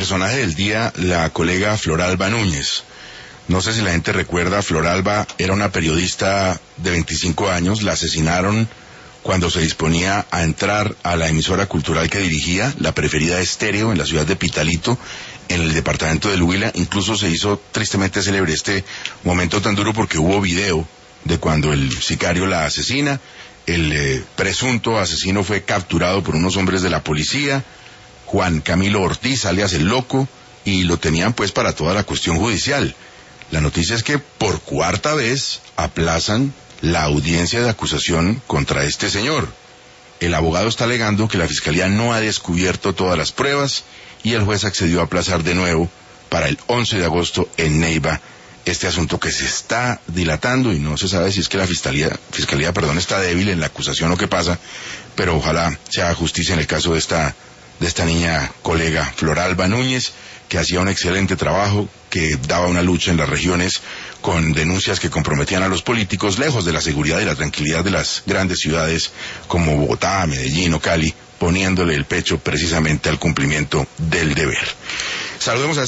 personaje del día, la colega Floralba Núñez. No sé si la gente recuerda, Floralba era una periodista de 25 años, la asesinaron cuando se disponía a entrar a la emisora cultural que dirigía, La Preferida Estéreo, en la ciudad de Pitalito, en el departamento del Huila. Incluso se hizo tristemente célebre este momento tan duro porque hubo video de cuando el sicario la asesina. El presunto asesino fue capturado por unos hombres de la policía, Juan Camilo Ortiz, alias El Loco, y lo tenían pues para toda la cuestión judicial. La noticia es que por cuarta vez aplazan la audiencia de acusación contra este señor. El abogado está alegando que la fiscalía no ha descubierto todas las pruebas y el juez accedió a aplazar de nuevo para el 11 de agosto en Neiva este asunto que se está dilatando y no se sabe si es que la fiscalía está débil en la acusación o qué pasa, pero ojalá se haga justicia en el caso de esta niña colega Floralba Núñez, que hacía un excelente trabajo, que daba una lucha en las regiones con denuncias que comprometían a los políticos, lejos de la seguridad y la tranquilidad de las grandes ciudades como Bogotá, Medellín o Cali, poniéndole el pecho precisamente al cumplimiento del deber. Saludemos a